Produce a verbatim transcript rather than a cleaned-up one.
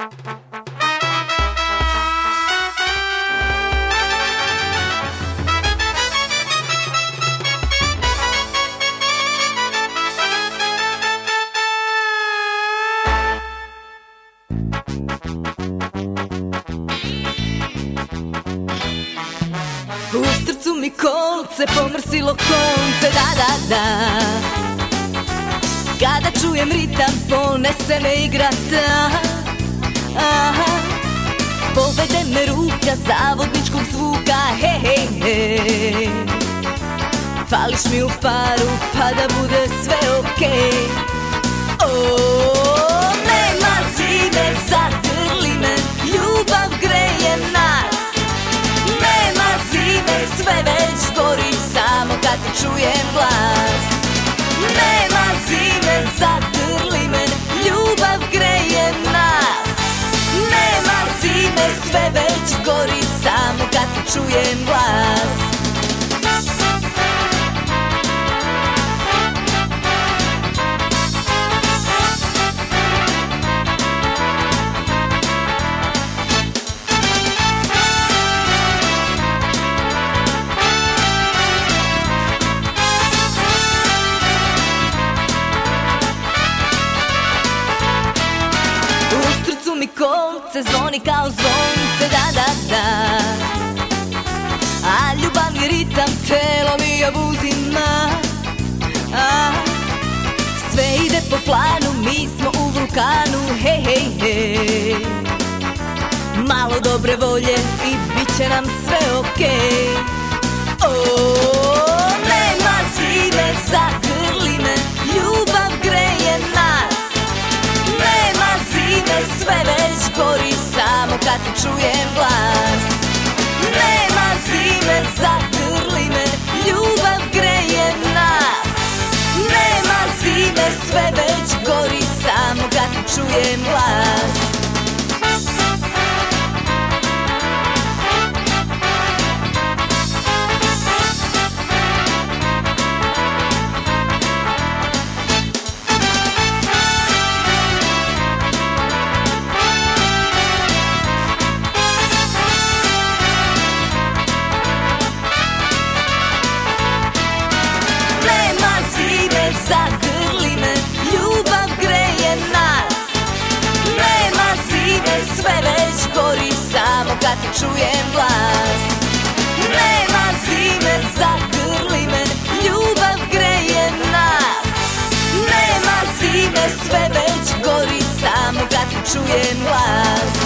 U srcu mi kolce, pomrsilo konce, da, da, da. Kada čujem ritam, ponese me igrata. Aha. Povede me ruka zavodničkog zvuka, he, he, he. Fališ mi u paru, pa da bude sve okej. O, nema zime, zagrli me, ljubav greje nas. Nema zime, sve već gori, samo kad ti čujem glas. Nema zime, zagrli me, ljubav greje nas. Nema zime, sve već gori, samo kad ti čujem glas. Mi kolce zvoni kao zvonce, da, da, da. A ljubav mi ritam, telo mi je buzima. A, sve ide po planu, mi smo u vulkanu, hej, hej, hej. Malo dobre volje i bit će nam sve okej. O, nema zime, zagrli me, ljubav greje nas. Nema zime, sve već gori, samo kad ti čujem glas. Nema zime, zagrli me, ljubav greje nas. Nema zime, sve već gori, samo kad ti čujem glas. Zagrli me, ljubav greje nas. Nema zime, sve već gori, samo kad ti čujem glas. Nema zime, zagrli me, ljubav greje nas. Nema zime, sve već gori, samo kad ti čujem glas.